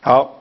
好，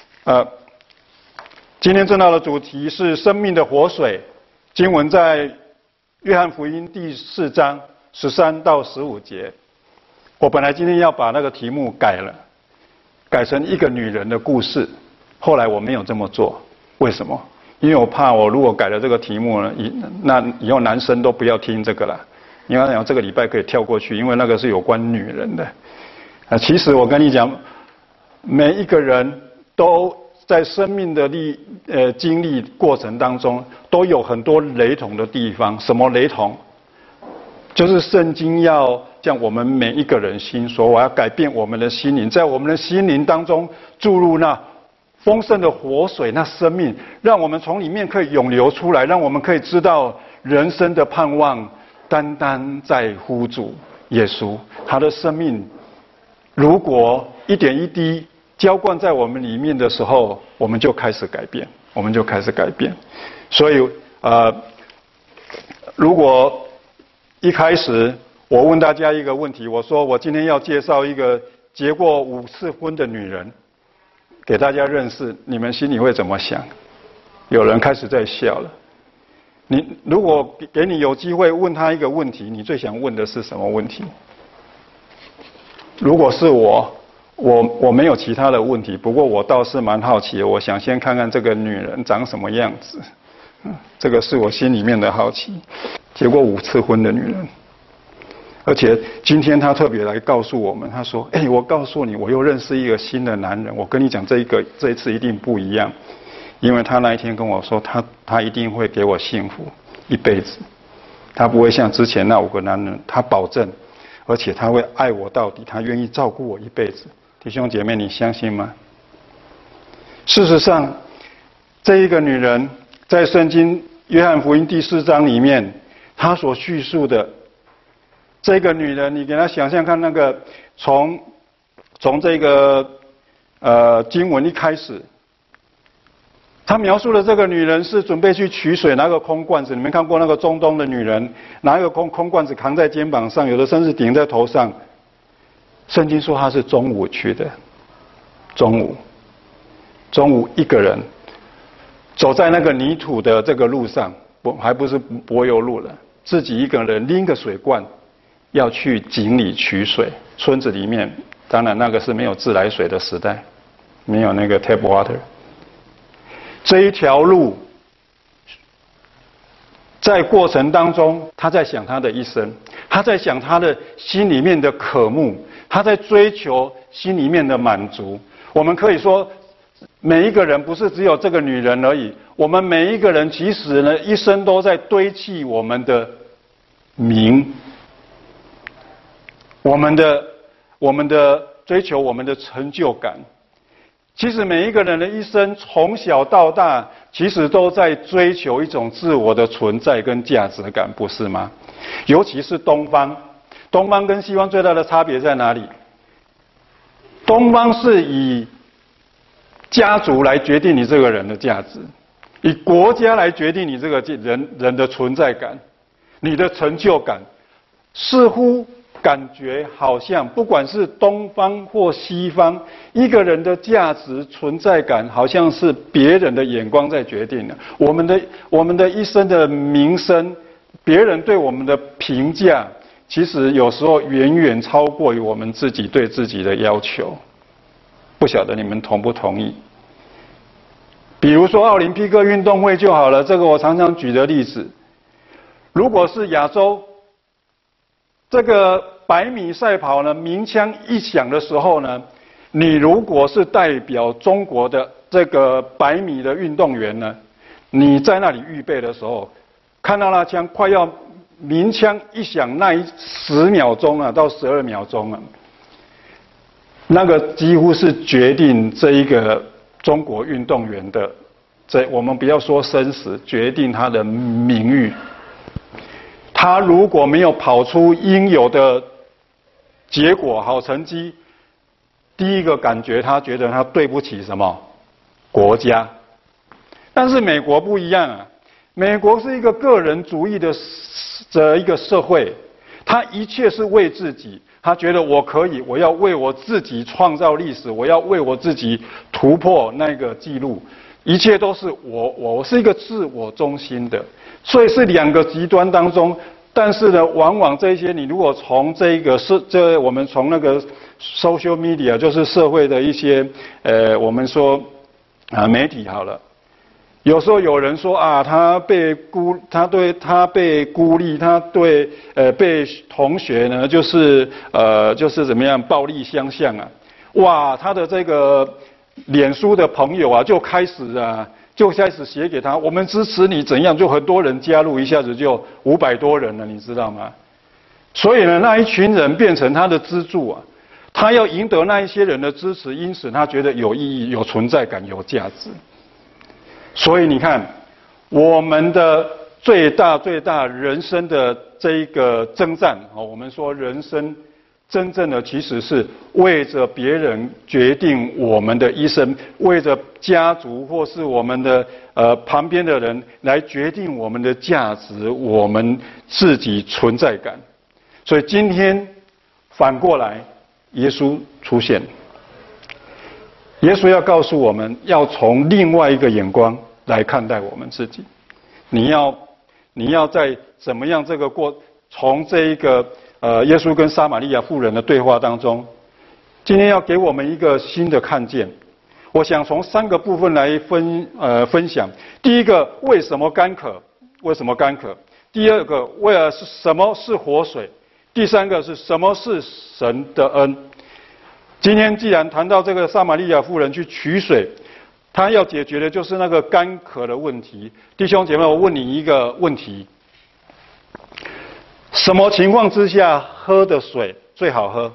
今天正道的主题是生命的活水，经文在约翰福音第4章13到15节。我本来今天要把那个题目改成一个女人的故事，后来我没有这么做。为什么？因为我怕我如果改了这个题目呢，那以后男生都不要听这个了，因为这个礼拜可以跳过去，因为那个是有关女人的。其实我跟你讲，每一个人都在生命的经历过程当中，都有很多雷同的地方。什么雷同？就是圣经要向我们每一个人心说，我要改变我们的心灵，在我们的心灵当中注入那丰盛的活水，那生命，让我们从里面可以涌流出来，让我们可以知道人生的盼望单单在乎主耶稣。他的生命如果一点一滴浇灌在我们里面的时候，我们就开始改变，所以如果一开始我问大家一个问题，我说我今天要介绍一个结过5次婚的女人给大家认识，你们心里会怎么想？有人开始在笑了。如果给你有机会问他一个问题，你最想问的是什么问题？如果是我没有其他的问题，不过我倒是蛮好奇的，我想先看看这个女人长什么样子。这个是我心里面的好奇。结过5次婚的女人，而且今天她特别来告诉我们，她说：“我告诉你，我又认识一个新的男人。我跟你讲，这一次一定不一样，因为他那一天跟我说，他一定会给我幸福一辈子，他不会像之前那5个男人，他保证。”而且他会爱我到底，他愿意照顾我一辈子。弟兄姐妹，你相信吗？事实上，这一个女人在圣经约翰福音第4章里面，她所叙述的这个女人，你给她想象看，那个从这个经文一开始，他描述的这个女人是准备去取水，拿个空罐子。你们看过那个中东的女人，拿一个空罐子扛在肩膀上，有的甚至顶在头上。圣经说她是中午去的，中午一个人走在那个泥土的这个路上，还不是柏油路了，自己一个人拎个水罐要去井里取水。村子里面，当然那个是没有自来水的时代，没有那个 tap water。这一条路，在过程当中，他在想他的一生，他在想他的心里面的渴慕，他在追求心里面的满足。我们可以说，每一个人不是只有这个女人而已，我们每一个人其实呢，一生都在堆砌我们的名，我们的追求，我们的成就感。其实每一个人的一生从小到大，其实都在追求一种自我的存在跟价值感，不是吗？尤其是东方跟西方最大的差别在哪里？东方是以家族来决定你这个人的价值，以国家来决定你这个人的存在感，你的成就感，似乎感觉好像不管是东方或西方，一个人的价值存在感好像是别人的眼光在决定的。我们的一生的名声，别人对我们的评价，其实有时候远远超过于我们自己对自己的要求。不晓得你们同不同意？比如说奥林匹克运动会就好了，这个我常常举的例子。如果是亚洲，这个100米赛跑呢，鸣枪一响的时候呢，你如果是代表中国的这个100米的运动员呢，你在那里预备的时候，看到那枪快要鸣枪一响那10秒钟啊，到12秒钟啊，那个几乎是决定这一个中国运动员的，我们不要说生死，决定他的名誉。他如果没有跑出应有的结果、好成绩，第一个感觉他觉得他对不起什么国家。但是美国不一样啊，美国是一个个人主义的一个社会，他一切是为自己， 他觉得我可以，我要为我自己创造历史，我要为我自己突破那个记录，一切都是我是一个自我中心的，所以是两个极端当中。但是呢，往往这些你如果从我们从那个 social media 就是社会的一些我们说媒体好了。有时候有人说啊，他被孤立，他对被同学呢，就是怎么样暴力相向啊，哇，他的这个脸书的朋友啊，就开始写给他，我们支持你怎样，就很多人加入，一下子就500多人了，你知道吗？所以呢，那一群人变成他的支柱啊，他要赢得那一些人的支持，因此他觉得有意义、有存在感、有价值。所以你看，我们的最大人生的这一个征战啊，我们说人生真正的其实是为着别人决定我们的一生，为着家族或是我们的旁边的人来决定我们的价值，我们自己存在感。所以今天反过来，耶稣出现。耶稣要告诉我们，要从另外一个眼光来看待我们自己。你要在怎么样从这一个耶稣跟撒玛利亚妇人的对话当中，今天要给我们一个新的看见。我想从3个部分来分享。第一个，为什么干渴？为什么干渴？第二个，为了什么是活水？第三个是什么是神的恩？今天既然谈到这个撒玛利亚妇人去取水，她要解决的就是那个干渴的问题。弟兄姐妹，我问你一个问题：什么情况之下喝的水最好喝？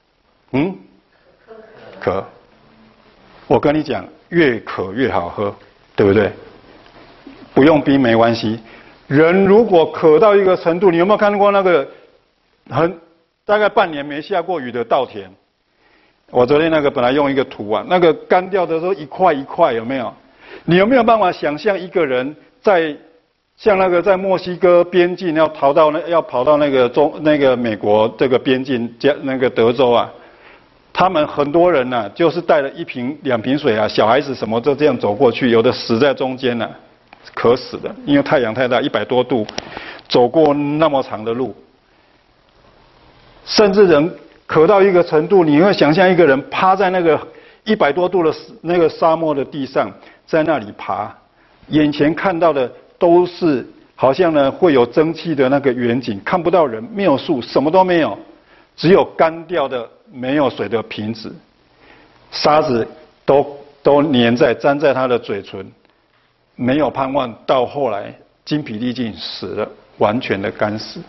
渴。我跟你讲，越渴越好喝，对不对？不用冰没关系。人如果渴到一个程度，你有没有看过那个大概半年没下过雨的稻田？我昨天本来用一个图啊，那个干掉的时候一块一块，有没有？你有没有办法想象一个人像在墨西哥边境要跑到那个美国这个边境德州啊，他们很多人啊，就是带了1瓶2瓶水啊，小孩子什么都这样走过去，有的死在中间啊，渴死的，因为太阳太大，100多度，走过那么长的路，甚至人渴到一个程度，你会想象一个人趴在那个100多度的那个沙漠的地上，在那里爬，眼前看到的都是好像呢会有蒸汽的那个远景，看不到人，没有树，什么都没有，只有干掉的没有水的瓶子，沙子都粘在他的嘴唇，没有盼望，到后来精疲力尽死了，完全的干死。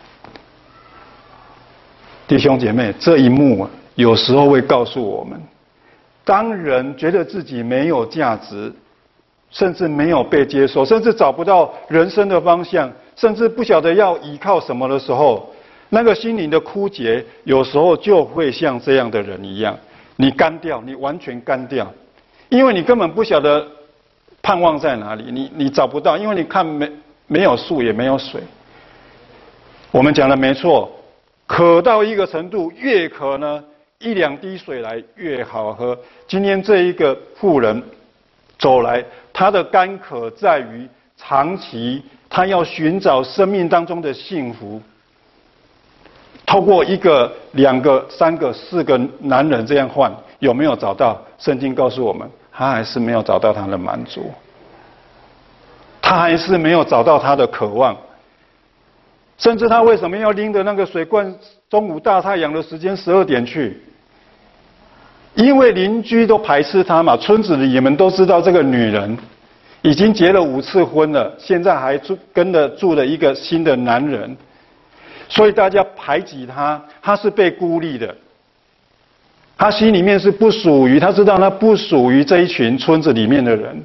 弟兄姐妹，这一幕有时候会告诉我们，当人觉得自己没有价值，甚至没有被接受，甚至找不到人生的方向，甚至不晓得要依靠什么的时候，那个心灵的枯竭，有时候就会像这样的人一样，你干掉，你完全干掉，因为你根本不晓得盼望在哪里，你找不到，因为你看没有树也没有水。我们讲的没错。渴到一个程度，越渴呢，1、2滴水来越好喝。今天这一个妇人走来，她的干渴在于长期，她要寻找生命当中的幸福。透过1个、2个、3个、4个男人这样换，有没有找到？圣经告诉我们，她还是没有找到她的满足，她还是没有找到她的渴望。甚至他为什么要拎着那个水罐，中午大太阳的时间12点去？因为邻居都排斥他嘛，村子里们都知道这个女人已经结了5次婚了，现在还跟着住了一个新的男人，所以大家排挤他，他是被孤立的，他心里面是不属于，他知道他不属于这一群村子里面的人。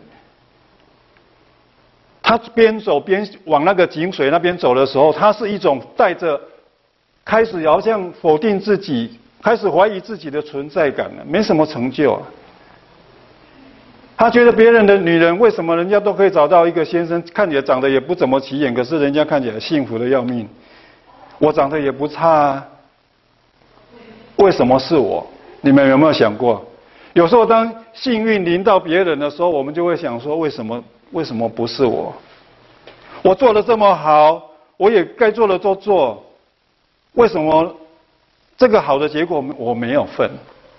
他边走边往那个井水那边走的时候，他是一种带着开始好像否定自己，开始怀疑自己的存在感了，没什么成就啊。他觉得别人的女人为什么人家都可以找到一个先生，看起来长得也不怎么起眼，可是人家看起来幸福的要命，我长得也不差啊。 为什么是我？你们有没有想过？有时候当幸运临到别人的时候，我们就会想说，为什么不是我？我做得这么好，我也该做的都做，为什么这个好的结果我没有份？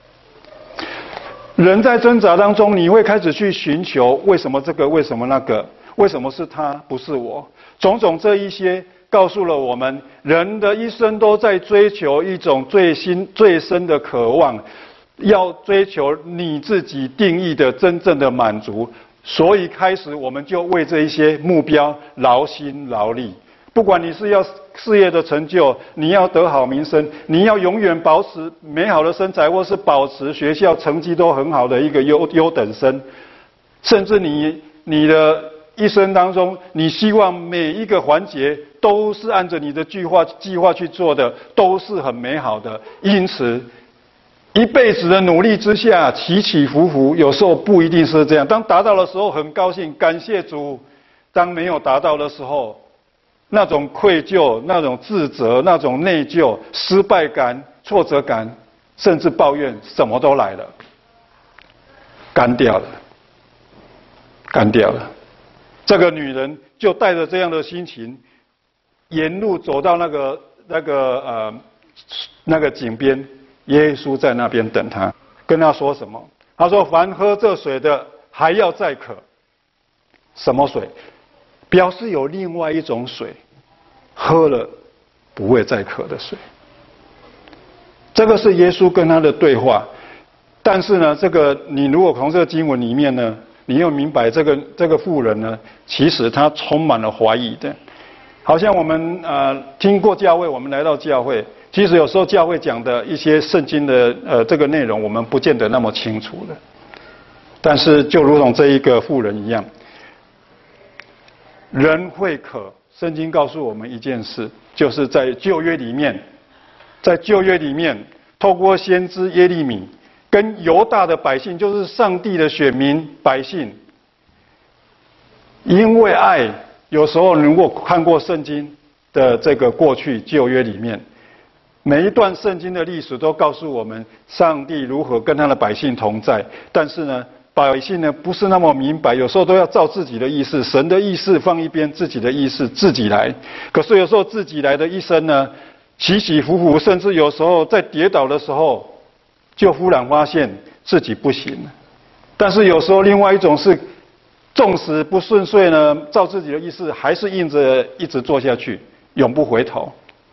人在挣扎当中，你会开始去寻求为什么这个，为什么那个，为什么是他不是我？种种这一些告诉了我们，人的一生都在追求一种最深的渴望，要追求你自己定义的真正的满足。所以开始我们就为这一些目标劳心劳力。不管你是要事业的成就，你要得好名声，你要永远保持美好的身材，或是保持学校成绩都很好的一个优等生，甚至你的一生当中，你希望每一个环节都是按着你的计划去做的，都是很美好的。因此，一辈子的努力之下，起起伏伏，有时候不一定是这样。当达到的时候很高兴，感谢主；当没有达到的时候，那种愧疚、那种自责、那种内疚、失败感、挫折感，甚至抱怨，什么都来了，干掉了，干掉了。这个女人就带着这样的心情，沿路走到那个井边，耶稣在那边等她，跟她说什么？他说：“凡喝这水的，还要再渴。”什么水？表示有另外一种水，喝了不会再渴的水。这个是耶稣跟他的对话。但是呢，你如果从这个经文里面呢，你又明白这个妇人呢，其实她充满了怀疑的。好像我们听过教会，我们来到教会，其实有时候教会讲的一些圣经的这个内容，我们不见得那么清楚的。但是就如同这一个妇人一样，人会渴。圣经告诉我们一件事，就是在旧约里面，透过先知耶利米跟犹大的百姓，就是上帝的选民百姓，因为爱。有时候，如果看过圣经的这个过去旧约里面，每一段圣经的历史都告诉我们，上帝如何跟他的百姓同在。但是呢，百姓呢不是那么明白，有时候都要照自己的意思，神的意思放一边，自己的意思自己来。可是有时候自己来的一生呢，起起伏伏，甚至有时候在跌倒的时候，就忽然发现自己不行了。但是有时候另外一种是，纵使不顺遂呢，照自己的意思，还是硬着一直做下去，永不回头。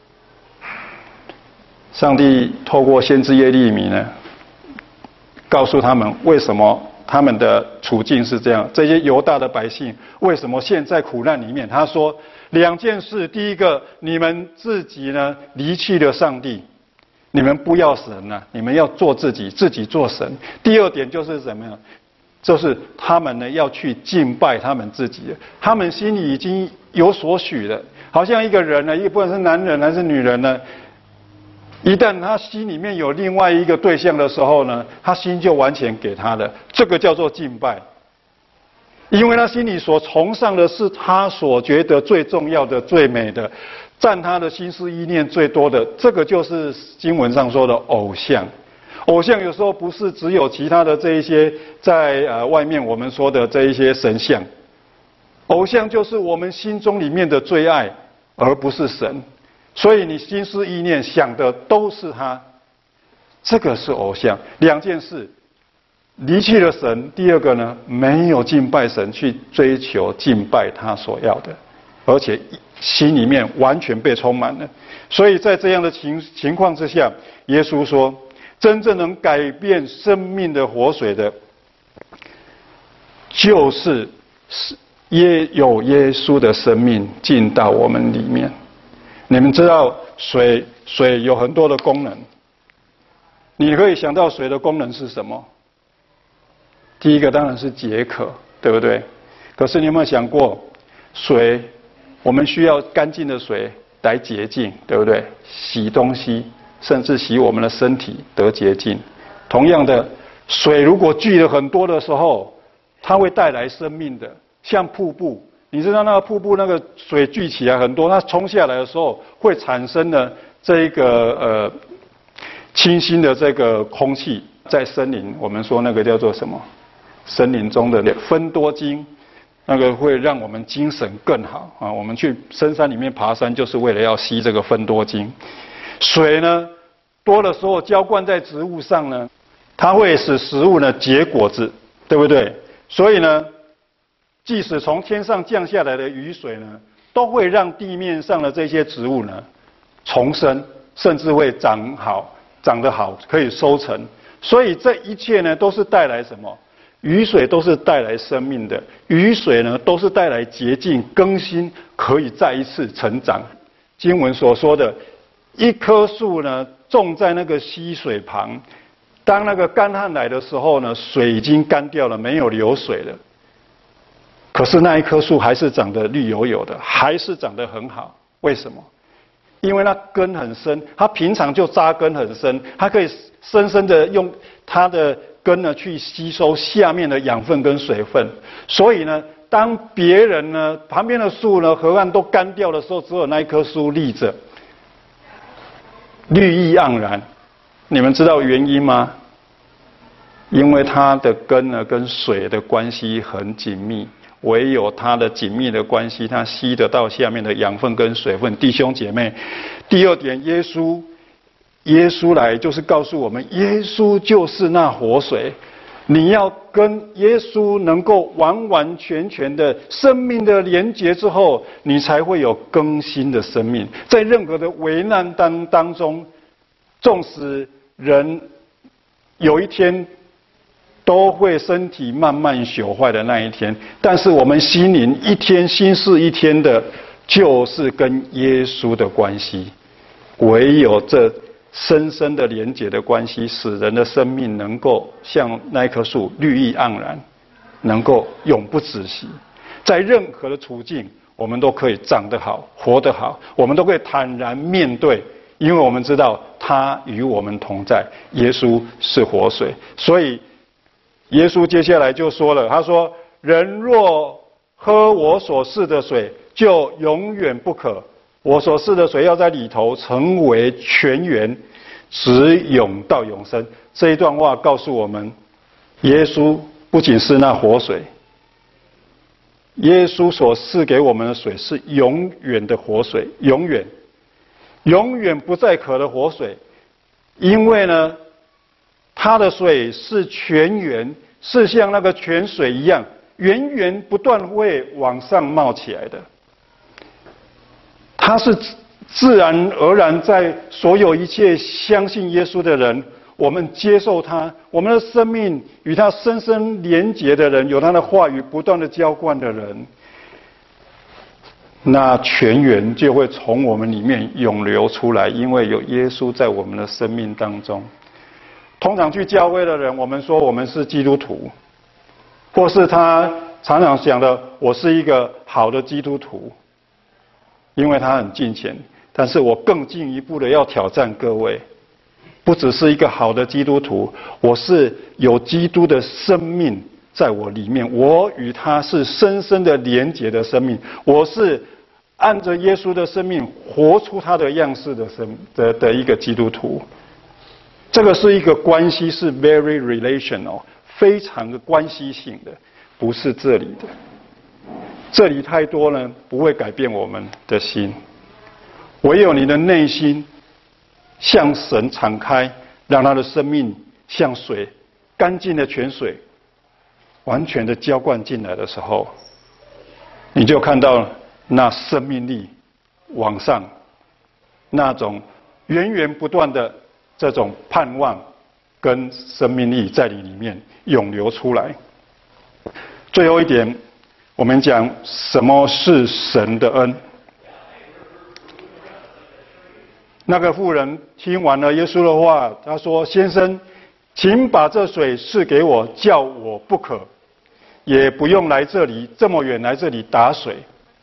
上帝透过先知耶利米呢，告诉他们为什么他们的处境是这样。这些犹大的百姓为什么现在苦难里面？他说2件事：第一个，你们自己呢离弃了上帝，你们不要神了，你们要做自己做神。第二点就是什么样？就是他们呢要去敬拜他们自己，他们心里已经有所许了。好像一个人呢，不管是男人还是女人呢，一旦他心里面有另外一个对象的时候呢，他心就完全给他了。这个叫做敬拜，因为他心里所崇尚的是他所觉得最重要的、最美的，占他的心思意念最多的。这个就是经文上说的偶像。偶像有时候不是只有其他的这一些在外面我们说的这一些神像，偶像就是我们心中里面的最爱，而不是神。所以你心思意念想的都是他，这个是偶像。2件事，离弃了神；第二个呢，没有敬拜神，去追求敬拜他所要的，而且心里面完全被充满了。所以在这样的情况之下，耶稣说，真正能改变生命的活水的，就是有耶稣的生命进到我们里面。你们知道水有很多的功能，你可以想到水的功能是什么？第一个当然是解渴，对不对？可是你有没有想过，水我们需要干净的水来洁净，对不对？洗东西，甚至洗我们的身体得洁净。同样的，水如果聚了很多的时候，它会带来生命的，像瀑布。你知道那个瀑布，那个水聚起来很多，它冲下来的时候会产生的这一个清新的这个空气，在森林，我们说那个叫做什么？森林中的芬多精，那个会让我们精神更好啊。我们去深山里面爬山，就是为了要吸这个芬多精。水呢，多的时候浇灌在植物上呢，它会使食物呢结果子，对不对？所以呢，即使从天上降下来的雨水呢，都会让地面上的这些植物呢重生，甚至会长得好，可以收成。所以这一切呢，都是带来什么？雨水都是带来生命的，雨水呢都是带来洁净、更新，可以再一次成长。经文所说的，一棵树呢种在那个溪水旁，当那个干旱来的时候呢，水已经干掉了，没有流水了。可是那一棵树还是长得绿油油的，还是长得很好。为什么？因为那根很深，它平常就扎根很深，它可以深深的用它的根呢去吸收下面的养分跟水分。所以呢，当别人呢旁边的树呢河岸都干掉的时候，只有那一棵树立着，绿意盎然。你们知道原因吗？因为它的根呢跟水的关系很紧密。唯有它的紧密的关系，它吸得到下面的养分跟水分。弟兄姐妹，第二点，耶稣来就是告诉我们，耶稣就是那活水。你要跟耶稣能够完完全全的生命的连结之后，你才会有更新的生命。在任何的危难当中，纵使人有一天都会身体慢慢朽坏的那一天，但是我们心灵一天新似一天的，就是跟耶稣的关系。唯有这深深的连结的关系，使人的生命能够像那一棵树绿意盎然，能够永不止息。在任何的处境，我们都可以长得好，活得好，我们都可以坦然面对，因为我们知道他与我们同在，耶稣是活水。所以耶稣接下来就说了，他说：人若喝我所赐的水，就永远不渴。我所赐的水要在里头成为泉源，直涌到永生。这一段话告诉我们，耶稣不仅是那活水，耶稣所赐给我们的水是永远的活水，永远不再渴的活水。因为呢，它的水是泉源，是像那个泉水一样，源源不断会往上冒起来的。它是自然而然在所有一切相信耶稣的人，我们接受他，我们的生命与他深深连结的人，有他的话语不断的浇灌的人，那泉源就会从我们里面涌流出来，因为有耶稣在我们的生命当中。通常去教会的人，我们说我们是基督徒，或是他常常讲的我是一个好的基督徒，因为他很敬虔。但是我更进一步的要挑战各位，不只是一个好的基督徒，我是有基督的生命在我里面，我与他是深深的连结的生命，我是按着耶稣的生命活出他的样式的一个基督徒。这个是一个关系，是 very relational， 非常的关系性的，不是这里的。这里太多呢，不会改变我们的心。唯有你的内心向神敞开，让他的生命像水，干净的泉水，完全的浇灌进来的时候，你就看到那生命力往上，那种源源不断的这种盼望跟生命力在你里面涌流出来。最后一点，我们讲什么是神的恩。那个妇人听完了耶稣的话，她说：先生，请把这水赐给我，叫我不渴，也不用来这里这么远来这里打水。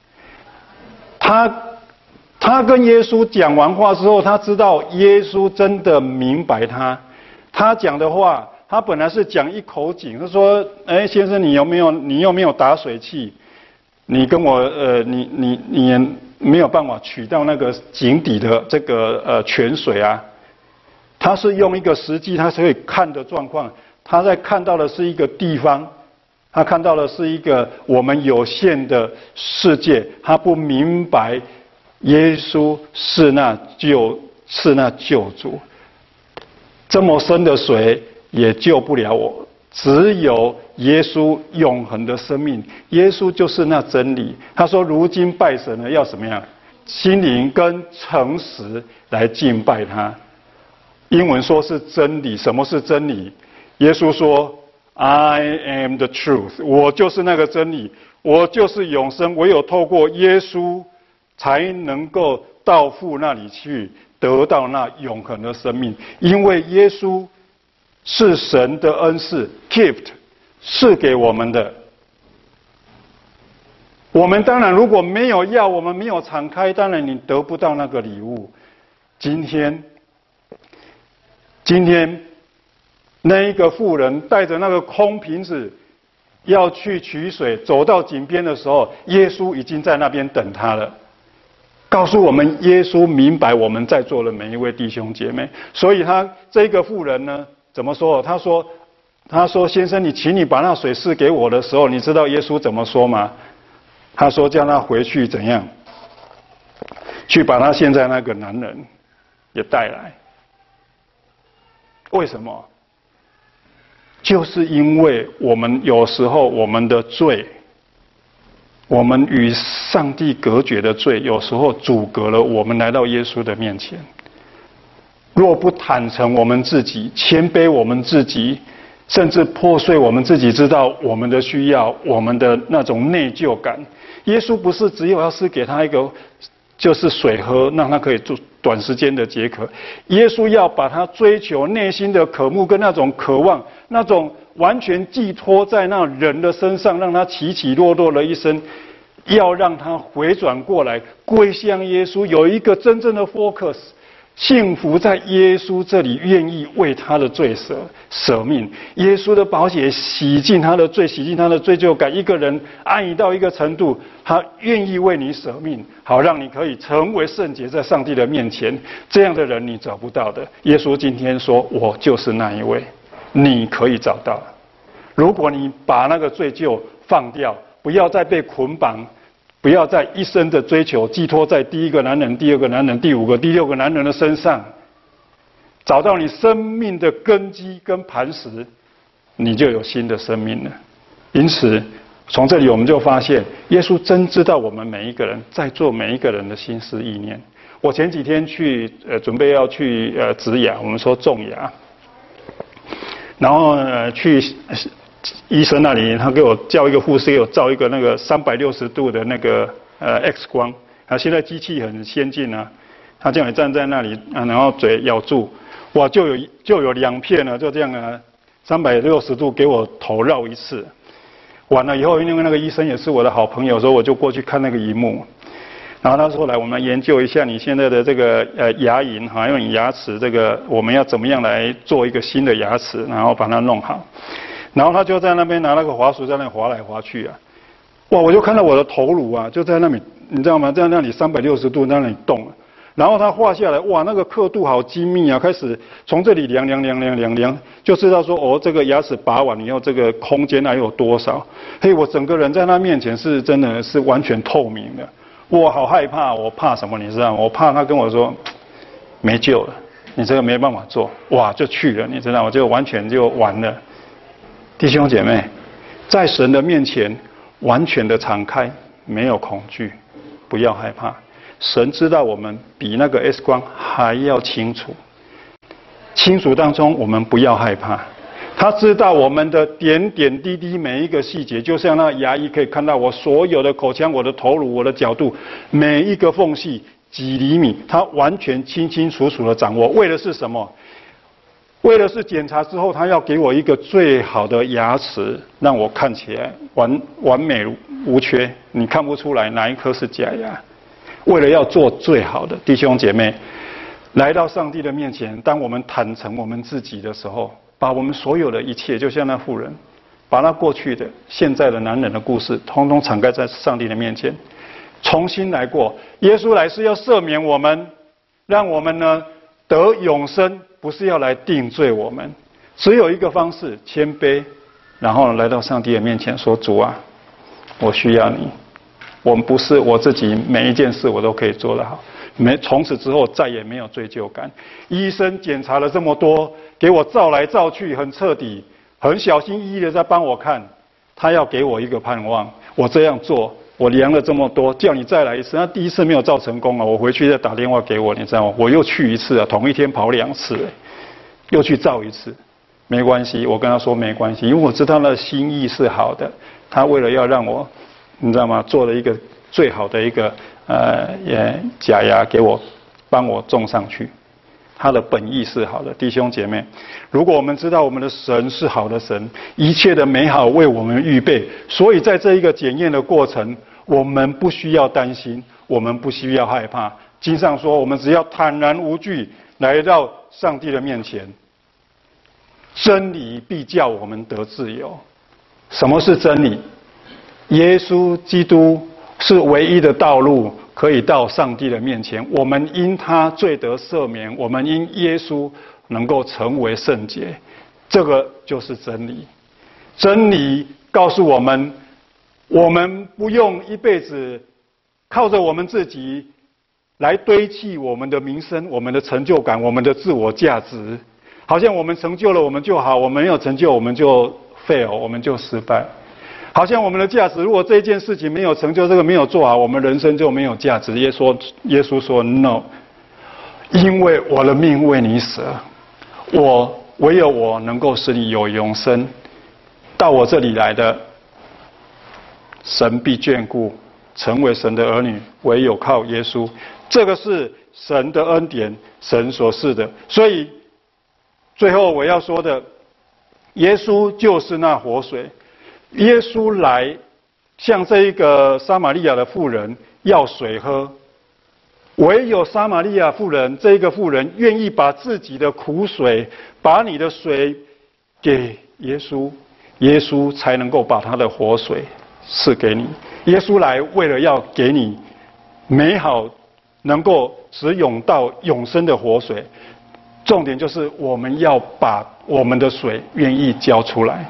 他跟耶稣讲完话之后，他知道耶稣真的明白他。他讲的话，他本来是讲一口井，他说：先生，你又没有打水器，你跟我你没有办法取到那个井底的这个泉水啊。 他是用一个实际他可以看的状况，他在看到的是一个地方，他看到的是一个我们有限的世界，他不明白耶稣是那救主，这么深的水也救不了我，只有耶稣永恒的生命，耶稣就是那真理。他说如今拜神呢，要怎么样？心灵跟诚实来敬拜他。英文说是真理。什么是真理？耶稣说 I am the truth， 我就是那个真理，我就是永生，唯有透过耶稣才能够到父那里去得到那永恒的生命。因为耶稣是神的恩赐 gift， 是给我们的。我们当然如果没有要，我们没有敞开，当然你得不到那个礼物。今天那一个妇人带着那个空瓶子要去取水，走到井边的时候，耶稣已经在那边等他了，告诉我们耶稣明白我们在座的每一位弟兄姐妹。所以他这个妇人呢，怎么说？他说先生，请你把那水赐给我的时候，你知道耶稣怎么说吗？他说叫他回去怎样？去把他现在那个男人也带来。为什么？就是因为我们有时候我们的罪，我们与上帝隔绝的罪，有时候阻隔了我们来到耶稣的面前。若不坦诚我们自己，谦卑我们自己，甚至破碎我们自己，知道我们的需要，我们的那种内疚感。耶稣不是只有要是给他一个就是水喝，让他可以做短时间的解渴。耶稣要把他追求内心的渴慕跟那种渴望，那种完全寄托在那人的身上，让他起起落落的一生，要让他回转过来归向耶稣，有一个真正的 focus。幸福在耶稣这里，愿意为他的罪舍命。耶稣的宝血洗净他的罪，洗净他的罪疚感。一个人安逸到一个程度，他愿意为你舍命，好让你可以成为圣洁，在上帝的面前。这样的人你找不到的。耶稣今天说：“我就是那一位，你可以找到。如果你把那个罪疚放掉，不要再被捆绑。”不要在一生的追求寄托在第一个男人、第二个男人、第五个、第六个男人的身上，找到你生命的根基跟磐石，你就有新的生命了。因此，从这里我们就发现，耶稣真知道我们每一个人在座每一个人的心思意念。我前几天准备要去植牙，我们说种牙，然后去。医生那里，他给我叫一个护士给我照一个那个360度的那个X 光，现在机器很先进啊，他叫你站在那里然后嘴咬住，哇，就有2片了，就这样啊，360度给我头绕一次，完了以后，因为那个医生也是我的好朋友，所以我就过去看那个荧幕，然后他说来，我们研究一下你现在的这个牙龈哈，因为你牙齿这个我们要怎么样来做一个新的牙齿，然后把它弄好。然后他就在那边拿那个滑鼠在那滑来滑去啊，哇！我就看到我的头颅啊，就在那里，你知道吗？在那里360度在那里动，然后他画下来，哇，那个刻度好精密啊！开始从这里量，就知道说哦，这个牙齿拔完以后，这个空间还有多少？嘿，我整个人在他面前是真的是完全透明的，我好害怕，我怕什么？你知道吗？我怕他跟我说没救了，你这个没办法做，哇，就去了，你知道吗？就完全就完了。弟兄姐妹，在神的面前完全的敞开，没有恐惧，不要害怕。神知道我们比那个 X 光还要清楚，清楚当中我们不要害怕。他知道我们的点点滴滴每一个细节，就像那牙医可以看到我所有的口腔、我的头颅、我的角度，每一个缝隙几厘米，他完全清清楚楚的掌握。为的是什么？为的是检查之后，他要给我一个最好的牙齿，让我看起来完美无缺，你看不出来哪一颗是假牙。为了要做最好的，弟兄姐妹，来到上帝的面前，当我们坦诚我们自己的时候，把我们所有的一切，就像那妇人，把那过去的、现在的男人的故事，通通敞开在上帝的面前，重新来过。耶稣来是要赦免我们，让我们呢得永生不是要来定罪我们，只有一个方式，谦卑，然后来到上帝的面前说：主啊，我需要你。我们不是我自己每一件事我都可以做得好，从此之后再也没有罪疚感。医生检查了这么多，给我照来照去，很彻底，很小心翼翼的在帮我看，他要给我一个盼望。我这样做，我量了这么多，叫你再来一次。那第一次没有照成功了，我回去再打电话给我，你知道吗？我又去一次啊，同一天跑2次，又去照一次。没关系，我跟他说没关系，因为我知道他的心意是好的，他为了要让我，你知道吗？做了一个最好的一个假牙给我，帮我种上去。他的本意是好的，弟兄姐妹，如果我们知道我们的神是好的神，一切的美好为我们预备，所以在这一个检验的过程，我们不需要担心，我们不需要害怕。经上说，我们只要坦然无惧来到上帝的面前，真理必叫我们得自由。什么是真理？耶稣基督是唯一的道路，可以到上帝的面前。我们因他罪得赦免，我们因耶稣能够成为圣洁，这个就是真理。真理告诉我们，我们不用一辈子靠着我们自己来堆砌我们的名声、我们的成就感、我们的自我价值，好像我们成就了我们就好，我们没有成就我们就 fail， 我们就失败。好像我们的价值，如果这件事情没有成就，这个没有做好，我们人生就没有价值。耶稣说 no， 因为我的命为你舍，唯有我能够使你有永生。到我这里来的，神必眷顾，成为神的儿女，唯有靠耶稣。这个是神的恩典，神所赐的。所以最后我要说的，耶稣就是那活水。耶稣来向这一个撒玛利亚的妇人要水喝，唯有撒玛利亚妇人这个妇人愿意把自己的苦水，把你的水给耶稣，耶稣才能够把他的活水赐给你。耶稣来为了要给你美好，能够直涌到永生的活水。重点就是我们要把我们的水愿意交出来。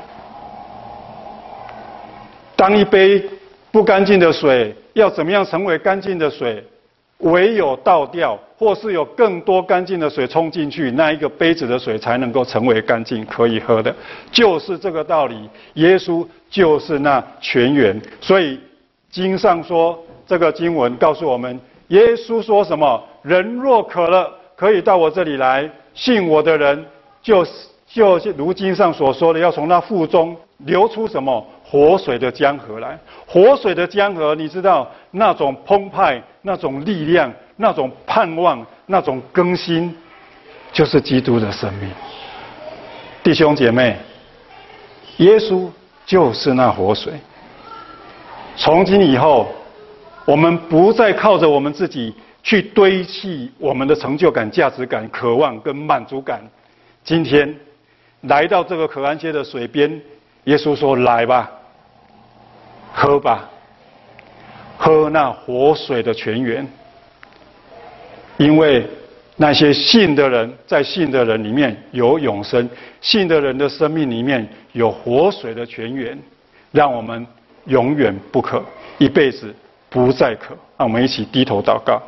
当一杯不干净的水要怎么样成为干净的水？唯有倒掉，或是有更多干净的水冲进去，那一个杯子的水才能够成为干净可以喝的。就是这个道理，耶稣就是那泉源。所以经上说，这个经文告诉我们，耶稣说什么？人若渴了，可以到我这里来，信我的人就如经上所说的，要从那腹中流出什么？活水的江河来。活水的江河，你知道那种澎湃，那种力量，那种盼望，那种更新，就是基督的生命。弟兄姐妹，耶稣就是那活水。从今以后，我们不再靠着我们自己去堆砌我们的成就感、价值感、渴望跟满足感。今天来到这个可安街的水边，耶稣说：“来吧，喝吧，喝那活水的泉源。因为那些信的人，在信的人里面有永生，信的人的生命里面有活水的泉源，让我们永远不渴，一辈子不再渴。”让我们一起低头祷告。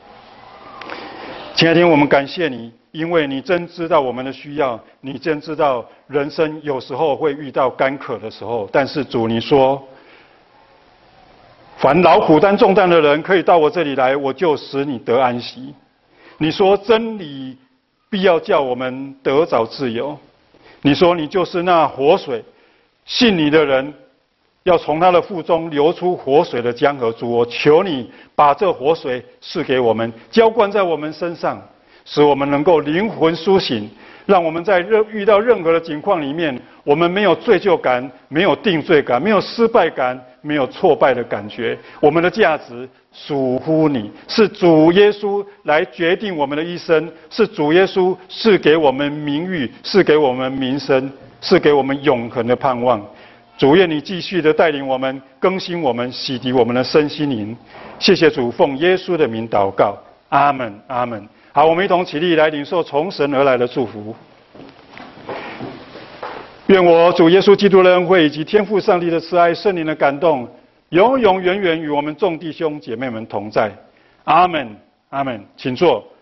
亲爱的天父，我们感谢你，因为你真知道我们的需要，你真知道人生有时候会遇到干渴的时候，但是主你说，凡劳苦担重担的人可以到我这里来，我就使你得安息。你说真理必要叫我们得着自由。你说你就是那活水，信你的人要从他的腹中流出活水的江河。主，我求你把这活水赐给我们，浇灌在我们身上，使我们能够灵魂苏醒，让我们在遇到任何的境况里面，我们没有罪疚感，没有定罪感，没有失败感，没有挫败的感觉。我们的价值属乎你，是主耶稣来决定我们的一生，是主耶稣赐给我们名誉，赐给我们名声，赐给我们永恒的盼望。主，愿你继续的带领我们，更新我们，洗涤我们的身心灵。谢谢主，奉耶稣的名祷告，阿们，阿们。 好，我们一同起立来领受从神而来的祝福。愿我主耶稣基督的恩惠以及天父上帝的慈爱、圣灵的感动，永永远远与我们众弟兄姐妹们同在。阿门，阿门。请坐。